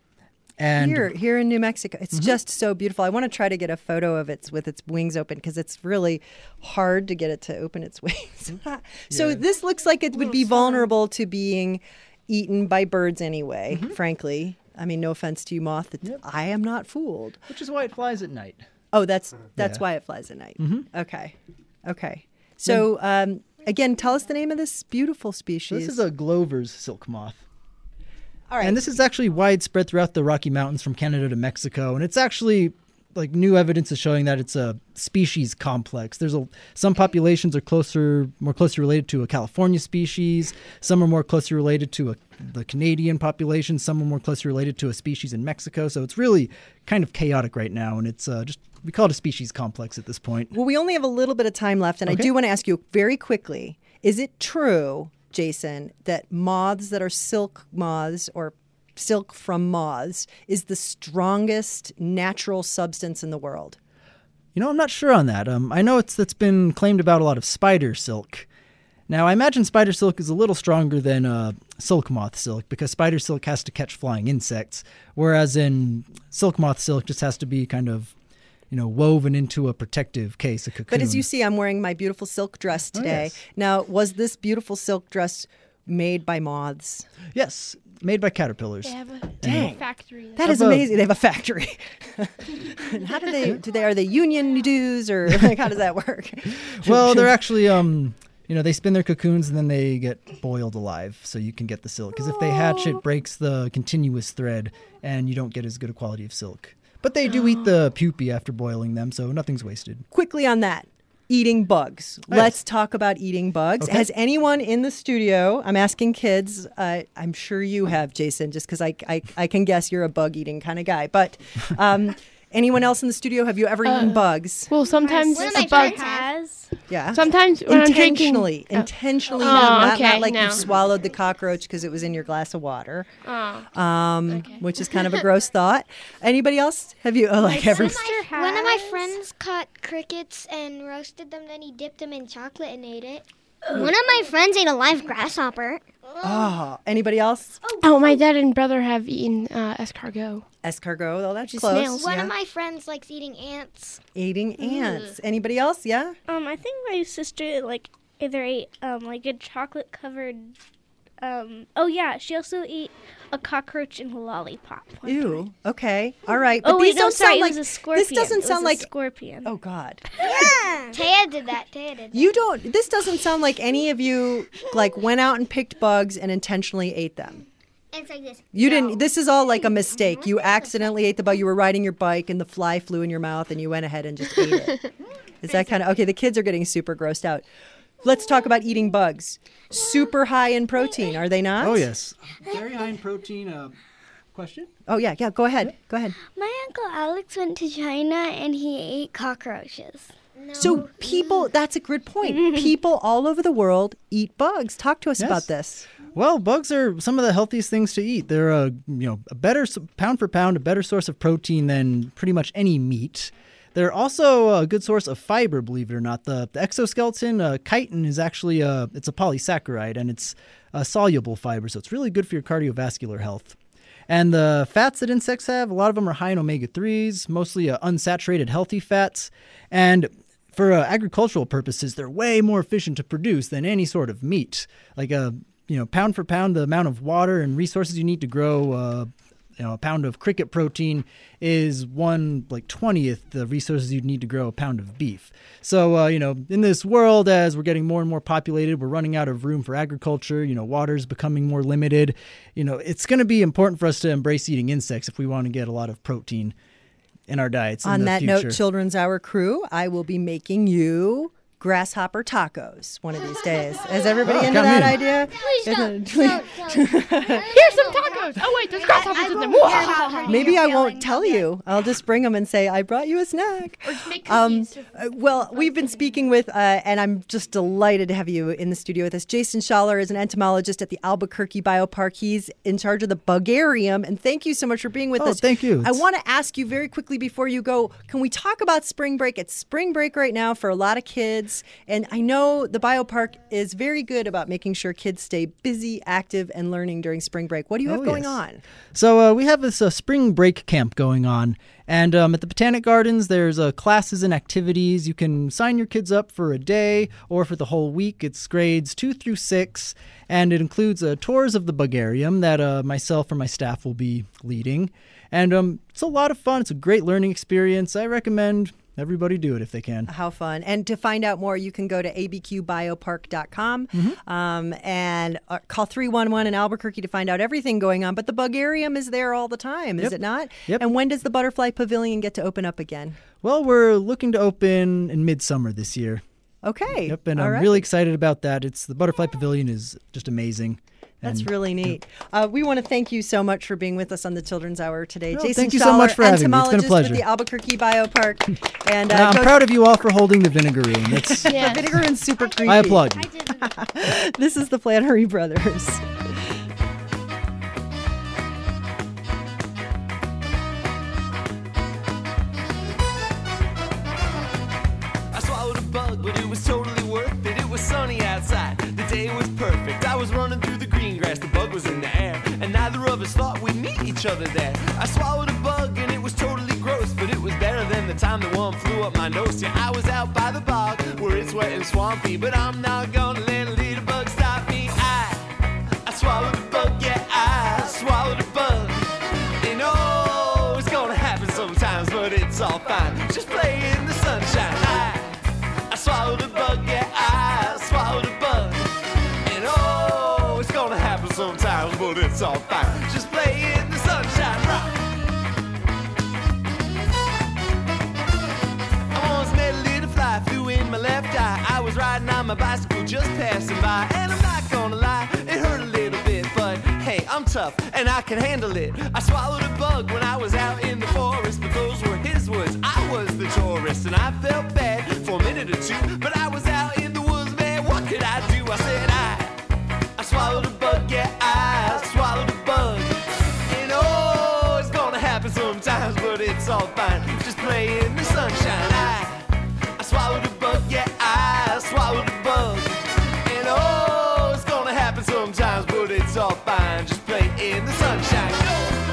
And here, here in New Mexico, it's Mhm. just so beautiful. I want to try to get a photo of it with its wings open because it's really hard to get it to open its wings. So Yeah. this looks like it would be vulnerable to being eaten by birds anyway. Frankly, I mean, no offense to you, moth. It's, I am not fooled. Which is why it flies at night. Oh, that's that's Yeah. why it flies at night. Mhm. Okay, okay. So um, again, tell us the name of this beautiful species. This is a Glover's silk moth. All right. And this is actually widespread throughout the Rocky Mountains from Canada to Mexico. And it's actually like new evidence is showing that it's a species complex. There's a some populations are closer, more closely related to a California species. Some are more closely related to a, the Canadian population. Some are more closely related to a species in Mexico. So it's really kind of chaotic right now. And it's uh, just, we call it a species complex at this point. Well, we only have a little bit of time left, and I Okay. do want to ask you very quickly: is it true, Jason, that moths that are silk moths or silk from moths is the strongest natural substance in the world? You know, I'm not sure on that. Um, I know it's that's been claimed about a lot of spider silk. Now, I imagine spider silk is a little stronger than uh, silk moth silk because spider silk has to catch flying insects, whereas in silk moth silk just has to be kind of, you know, woven into a protective case, a cocoon. But as you see, I'm wearing my beautiful silk dress Oh, today. yes. Now, was this beautiful silk dress made by moths? Yes, made by caterpillars. They have a Dang. factory. That is Of a- amazing. They have a factory. And how do they do they are they union dues or like how does that work? Well, they're actually, um, you know, they spin their cocoons and then they get boiled alive so you can get the silk. Because if they hatch, it breaks the continuous thread and you don't get as good a quality of silk. But they do eat the pupae after boiling them, so nothing's wasted. Quickly on that. Eating bugs. Oh, yes. Let's talk about eating bugs. Okay. Has anyone in the studio, I'm asking kids, uh, I'm sure you have, Jason, just because I, I, I can guess you're a bug eating kind of guy. But um, anyone else in the studio, have you ever eaten Uh, bugs? Well, sometimes One of a my bug friends has. Yeah. Sometimes when I'm drinking, intentionally, intentionally, Oh, no, not, okay, not like no. you swallowed the cockroach because it was in your glass of water, Oh, um, which is kind of a gross thought. Anybody else? Have you uh, like ever? One of my friends caught crickets and roasted them, then he dipped them in chocolate and ate it. One of my friends ate a live grasshopper. Oh, anybody else? oh, my dad and brother have eaten uh, escargot. Escargot. Oh, that's Just close. snails. One yeah. of my friends likes eating ants. Eating ants. Anybody else? Yeah. Um, I think my sister like either ate um like a chocolate covered. Um. Oh yeah, she also ate a cockroach in a lollipop. one time. Ew. Okay. All right. Oh But wait, these no, don't sorry, sound it like was a scorpion. this doesn't It was sound a like. scorpion. Oh God. Yeah. Taya did that. Taya did. You don't. This doesn't sound like any of you like went out and picked bugs and intentionally ate them. It's like this. You didn't. This is all like a mistake. You accidentally ate the bug. You were riding your bike and the fly flew in your mouth and you went ahead and just ate it. Is that kind of okay? The kids are getting super grossed out. Let's talk about eating bugs. Super high in protein, are they not? Oh, yes. Very high in protein. Uh, question? Oh yeah, yeah. Go ahead. Go ahead. My Uncle Alex went to China and he ate cockroaches. So people, that's a good point. People all over the world eat bugs. Talk to us Yes. about this. Well, bugs are some of the healthiest things to eat. They're a you know a better s- pound for pound, a better source of protein than pretty much any meat. They're also a good source of fiber, believe it or not. The, the exoskeleton, uh, chitin, is actually a, it's a polysaccharide, and it's a soluble fiber, so it's really good for your cardiovascular health. And the fats that insects have, a lot of them are high in omega threes, mostly uh, unsaturated healthy fats. And for uh, agricultural purposes, they're way more efficient to produce than any sort of meat. Like a you know pound for pound, the amount of water and resources you need to grow uh, You know, a pound of cricket protein is one like twentieth the resources you'd need to grow a pound of beef. So, uh, you know, in this world, as we're getting more and more populated, we're running out of room for agriculture. You know, water's becoming more limited. You know, it's going to be important for us to embrace eating insects if we want to get a lot of protein in our diets. On in the that future. note, Children's Hour crew, I will be making you grasshopper tacos one of these days. Is everybody Oh, into count that me in. idea? Please don't. Isn't don't, it- don't. Here's some tacos. Oh wait, there's grasshoppers in them. Whoa. Maybe I won't tell you. I'll just bring them and say, I brought you a snack. Or just make Um, cookies. uh, well, we've been speaking with, uh, and I'm just delighted to have you in the studio with us. Jason Schaller is an entomologist at the Albuquerque Biopark. He's in charge of the Bugarium, and thank you so much for being with Oh, us. thank you. I It's- want to ask you very quickly before you go, can we talk about spring break? It's spring break right now for a lot of kids, and I know the Biopark is very good about making sure kids stay busy, active, and learning during spring break. What do you have Oh, going yes. on? So uh, we have this uh, spring break camp going on. And um, at the Botanic Gardens, there's uh, classes and activities. You can sign your kids up for a day or for the whole week. It's grades two through six. And it includes uh, tours of the Bugarium that uh, myself or my staff will be leading. And um, it's a lot of fun. It's a great learning experience. I recommend everybody do it if they can. How fun. And to find out more, you can go to a b q biopark dot com Mm-hmm. um, and uh, call three one one in Albuquerque to find out everything going on. But the Bugarium is there all the time, is Yep. it not? Yep. And when does the Butterfly Pavilion get to open up again? Well, we're looking to open in midsummer this year. Okay. Yep, and All I'm right. really excited about that. It's the Butterfly Pavilion is just amazing. That's And- really neat. Uh, we want to thank you so much for being with us on the Children's Hour today. Oh, Jason thank you so Schaller, much for having me. It's been a entomologist pleasure. with the Albuquerque Biopark. And, uh, And I'm go- proud of you all for holding the vinegar room. It's, The vinegar room's super creepy. I applaud you. This is the Flannery Brothers. I swallowed a bug, but it was totally worth it. It was sunny outside, the day was perfect. I was running through the green grass, the bug was in the air, and neither of us thought we'd meet each other there. I swallowed a bug, and it was totally gross, but it was better than the time that one flew up my nose. Yeah, I was out by the bog, where it's wet and swampy, but I'm not gonna let a little bug stop me. I, I swallowed a bug, yeah, I swallowed a bug. You know, it's gonna happen sometimes, but it's all fine. Just play in the sunshine. I, I swallowed a bug, yeah, I swallowed a bug. And oh, it's gonna happen sometimes, but it's all fine. Just play in the sunshine, rock. I once met a little fly, flew in my left eye. I was riding on my bicycle, just passing by, and I'm not gonna lie, it hurt a little bit, but hey, I'm tough and I can handle it. I swallowed a bug when I was out in the forest, but those were his words. I was the tourist, and I felt bad for a minute or two, but I was out in the woods, man. What could I do? I said I, I swallowed a bug, yeah, I swallowed a bug. And oh, it's gonna happen sometimes, but it's all fine. Just play in the sunshine. I, I swallowed a bug, yeah, I swallowed a bug. And oh, it's gonna happen sometimes, but it's all fine. Just play in the sunshine. Go!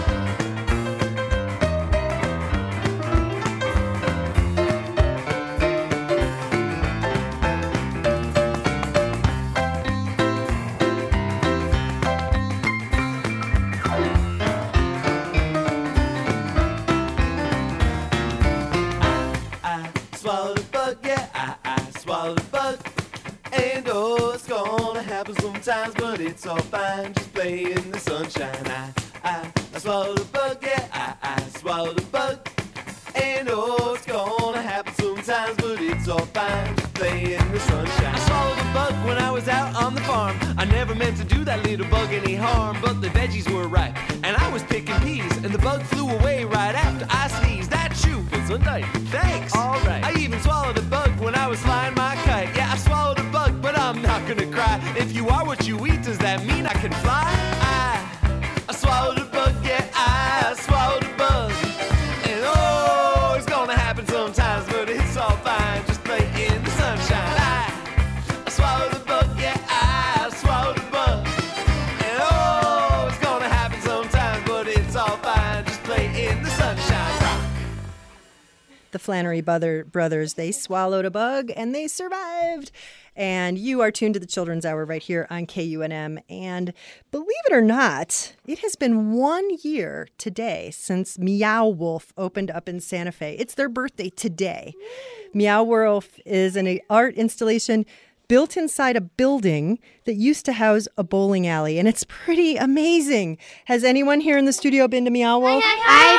I swallowed a bug, yeah, I, I swallowed a bug. And oh, it's gonna happen sometimes, but it's all fine. Just play in the sunshine. I, I, I swallowed a bug, yeah, I, I swallowed a bug. And oh, it's gonna happen sometimes, but it's all fine. Just play in the sunshine. I swallowed a bug when I was out on the farm. I never meant to do that little bug any harm, but the veggies were ripe, and I was picking peas, and the bug flew away right after I sneezed. That shoe fits so nice. Thanks. All right. I even swallowed a bug when I was flying my kite. Yeah, I swallowed a bug, but I'm not gonna cry. If you are what you eat, does that mean I can fly? I, I swallowed a bug, yeah, I swallowed a bug. And oh, it's gonna happen sometimes, but it's all fine. Just play in the sunshine. I, I swallowed a bug, yeah, I swallowed a bug. And oh, it's gonna happen sometimes, but it's all fine. Just play in the sunshine. Rock. the Flannery brother, brothers. They swallowed a bug and they survived. And you are tuned to the Children's Hour right here on K U N M. And believe it or not, it has been one year today since Meow Wolf opened up in Santa Fe. It's their birthday today. Meow Wolf is an art installation built inside a building that used to house a bowling alley. And it's pretty amazing. Has anyone here in the studio been to Meow Wolf? I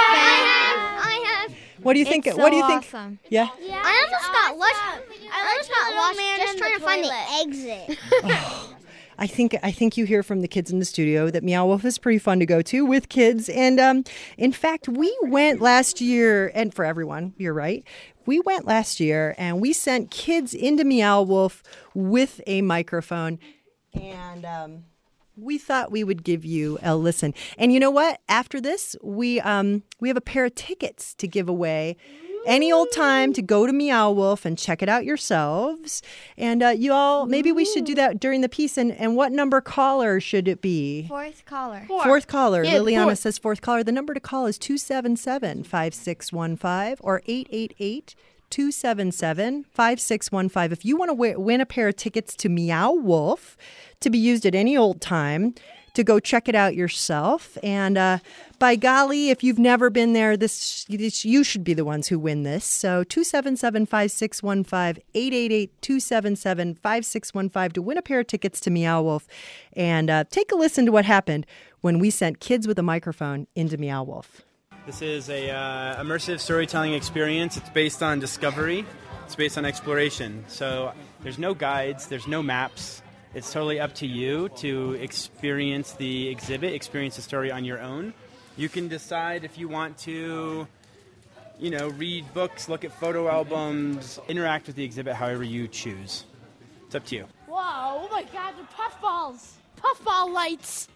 have. I have. What do you think? It's what do you so think? awesome. Yeah? Yeah, I almost got lost. I almost got lost just trying to find the exit. Oh, I think I think you hear from the kids in the studio that Meow Wolf is pretty fun to go to with kids. And um, in fact, we went last year, and for everyone, you're right. We went last year and we sent kids into Meow Wolf with a microphone. And um, we thought we would give you a listen. And you know what? After this, we um, we have a pair of tickets to give away. Any old time to go to Meow Wolf and check it out yourselves. And uh, you all, maybe we should do that during the piece. And, and what number caller should it be? Fourth caller. Fourth, fourth caller. Yeah, Liliana fourth. says fourth caller. The number to call is two seven seven, five six one five or eight eight eight, two seven seven, five six one five. If you want to w- win a pair of tickets to Meow Wolf to be used at any old time, to go check it out yourself. And uh, by golly, if you've never been there, this, this you should be the ones who win this. So two seven seven, five six one five, eight eight eight, two seven seven, five six one five to win a pair of tickets to Meow Wolf. And uh, take a listen to what happened when we sent kids with a microphone into Meow Wolf. This is a uh, immersive storytelling experience. It's based on discovery. It's based on exploration. So there's no guides. There's no maps. It's totally up to you to experience the exhibit, experience the story on your own. You can decide if you want to, you know, read books, look at photo albums, interact with the exhibit however you choose. It's up to you. Wow, oh my God, they're puffballs. Puffball lights.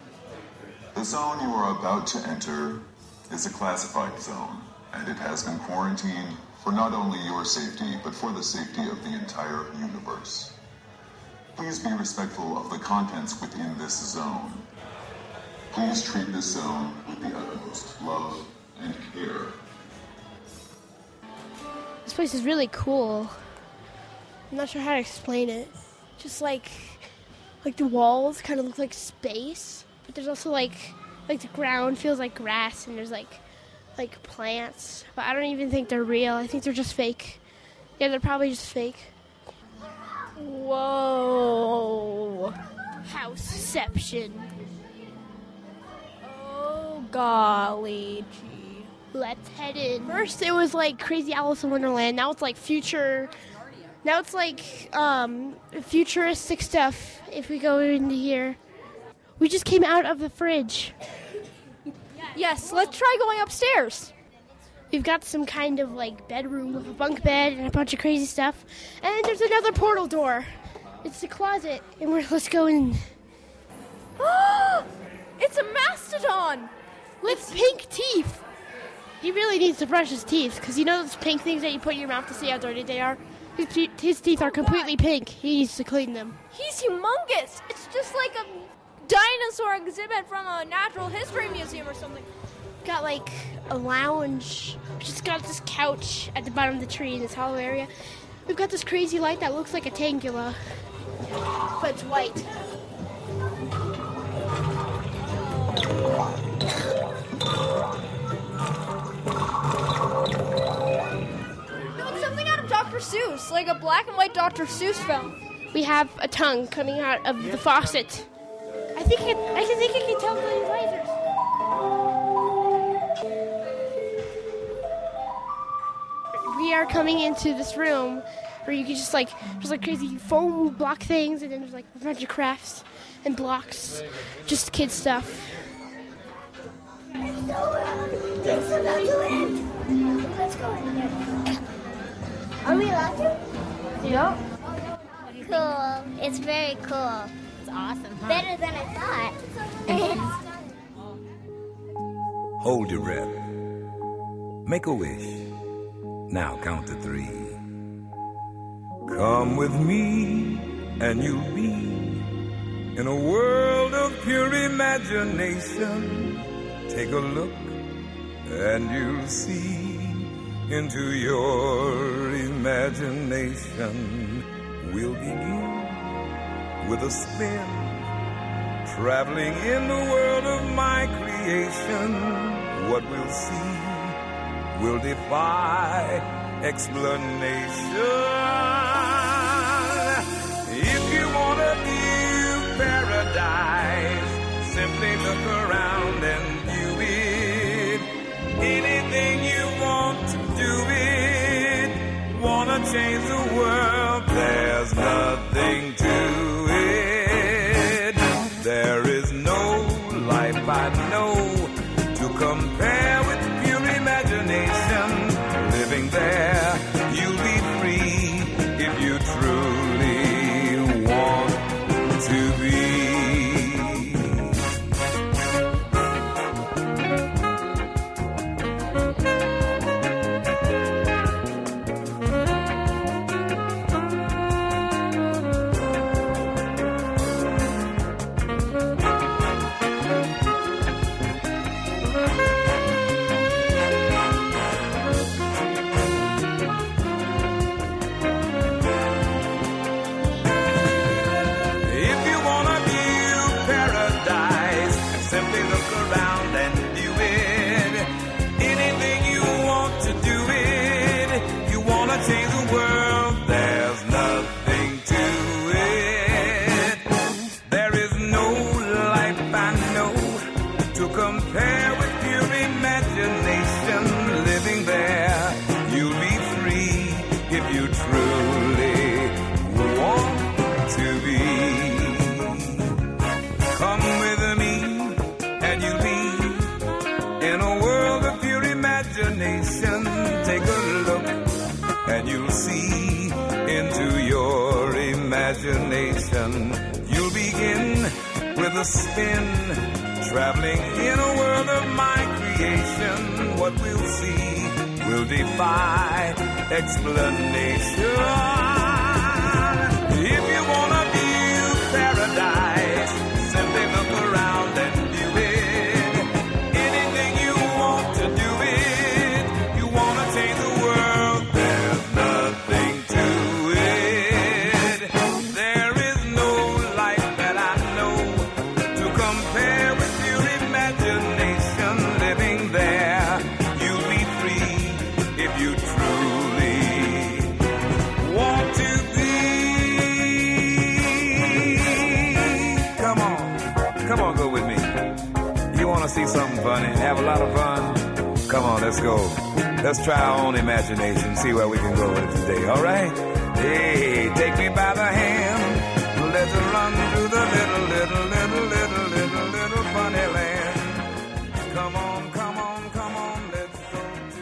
The zone you are about to enter is a classified zone, and it has been quarantined for not only your safety, but for the safety of the entire universe. Please be respectful of the contents within this zone. Please treat this zone with the utmost love and care. This place is really cool. I'm not sure how to explain it. Just like, like the walls kind of look like space, but there's also like, like the ground feels like grass, and there's like, like plants. But I don't even think they're real. I think they're just fake. Yeah, they're probably just fake. Whoa. Houseception. Oh, golly gee. Let's head in. First it was like Crazy Alice in Wonderland. Now it's like future. Now it's like um, futuristic stuff if we go into here. We just came out of the fridge. Yes, let's try going upstairs. We've got some kind of like bedroom with a bunk bed and a bunch of crazy stuff. And there's another portal door. It's the closet. And we're let's go in. It's a mastodon with pink teeth. He really needs to brush his teeth because you know those pink things that you put in your mouth to see how dirty they are? His, te- his teeth are completely pink. He needs to clean them. He's humongous. It's just like a dinosaur exhibit from a natural history museum or something. Got like a lounge. We just got this couch at the bottom of the tree in this hollow area. We've got this crazy light that looks like a tangula, but it's white. No, it's something out of Doctor Seuss, like a black and white Doctor Seuss film. We have a tongue coming out of the faucet. I think it, I think it can tell the lasers. We are coming into this room where you can just like, there's like crazy foam block things, and then there's like a bunch of crafts and blocks, just kid stuff. Let's go. Are we allowed to? Yep. Cool. It's very cool. It's awesome, huh? Better than I thought. Hold your breath. Make a wish. Now count to three. Come with me and you'll be in a world of pure imagination. Take a look and you'll see into your imagination. We'll begin with a spin, traveling in the world of my creation. What we'll see will defy explanation. If you want to view paradise, simply look around and view it. Anything you want to do it. Wanna change the world, there's nothing to it. There is no life I know to compare with pure imagination. Living there, you'll be free if you truly want to be. You'll begin with a spin, traveling in a world of my creation. What we'll see will defy explanation. If you wanna view paradise, simply look around and view it. Anything you want to do it. You wanna change the world, there's nothing to see something funny, have a lot of fun. Come on, let's go. Let's try our own imagination, see where we can go with it today, all right? Hey, take me by the hand. Let's run through the little, little, little, little, little, little funny land. Come on, come on, come on, let's go to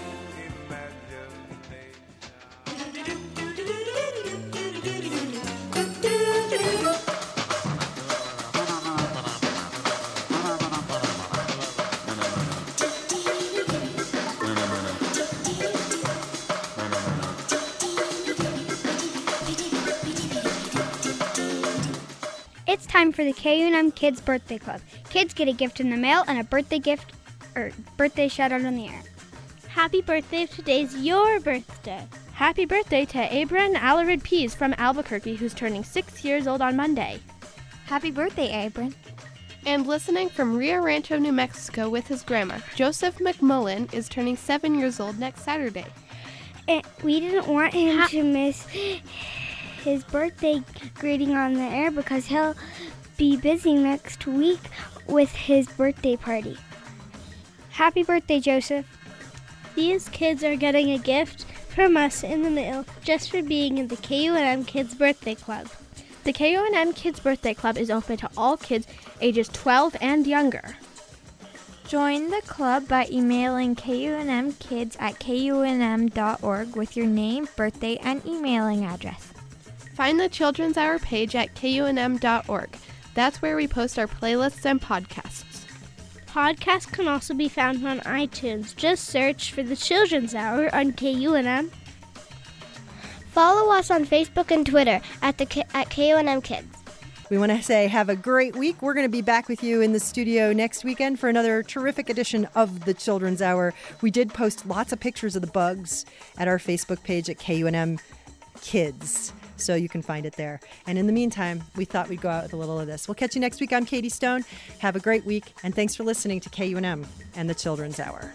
It's time for the K U N M Kids Birthday Club. Kids get a gift in the mail and a birthday gift or birthday shout out on the air. Happy birthday if today's your birthday. Happy birthday to Abram Alarid Pease from Albuquerque, who's turning six years old on Monday. Happy birthday, Abram. And listening from Rio Rancho, New Mexico with his grandma, Joseph McMullen is turning seven years old next Saturday. And we didn't want him ha- to miss his birthday greeting on the air because he'll be busy next week with his birthday party. Happy birthday, Joseph. These kids are getting a gift from us in the mail just for being in the K U N M Kids Birthday Club. The K U N M Kids Birthday Club is open to all kids ages twelve and younger. Join the club by emailing K U N M kids at K U N M dot org with your name, birthday, and emailing address. Find the Children's Hour page at K U N M dot org. That's where we post our playlists and podcasts. Podcasts can also be found on iTunes. Just search for the Children's Hour on K U N M. Follow us on Facebook and Twitter at the K- at K U N M Kids. We want to say have a great week. We're going to be back with you in the studio next weekend for another terrific edition of the Children's Hour. We did post lots of pictures of the bugs at our Facebook page at K U N M Kids, so you can find it there. And in the meantime, we thought we'd go out with a little of this. We'll catch you next week. I'm Katie Stone. Have a great week, and thanks for listening to K U N M and the Children's Hour.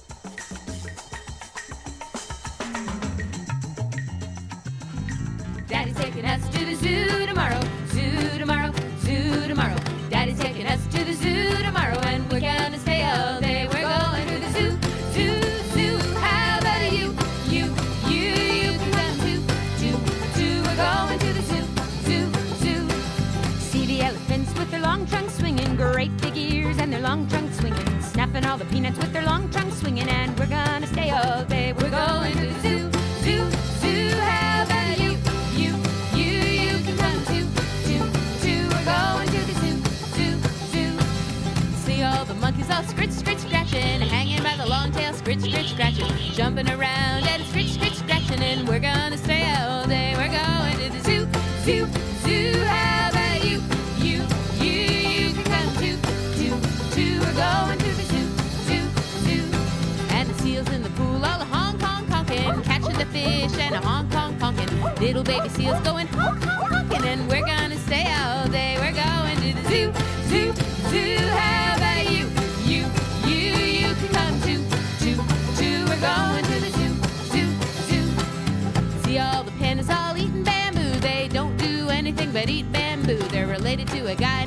Daddy's taking us to the zoo tomorrow, zoo tomorrow, zoo tomorrow. Daddy's taking us to the zoo tomorrow, and we're gonna stay all day. We're going to the zoo, zoo, zoo. How about you? You, you, you can come too, too, too. We're going to the zoo, zoo, zoo. See the elephants with their long trunks swinging, great big ears and their long trunks swinging, snapping all the peanuts with their long trunks swinging, and we're gonna stay all day. We're going to the zoo, zoo, zoo. How about you? You, you, you can come too, too, too. We're going to the zoo, zoo, zoo. See all the monkeys all scritch, scritch, scratching, hanging by the long tail, scritch, scritch, scratching, jumping around and scritch, scritch, scratching, and we're gonna stay all day. We're going to the zoo, zoo, zoo. How about you? You, you, you can come too, too, too. We're going to the zoo, zoo, zoo. And the seals in the pool all honk, honk, honking, catching the fish and a honk, honk, honking. Little baby seals going honk, honk, honking, and we're gonna stay all day. We're going to the zoo, zoo, zoo. How about you? You, you, you can come too, too, too. We're going to the zoo, zoo, zoo. See all the pandas all eating bamboo. They don't do anything but eat bamboo. They're related to a guy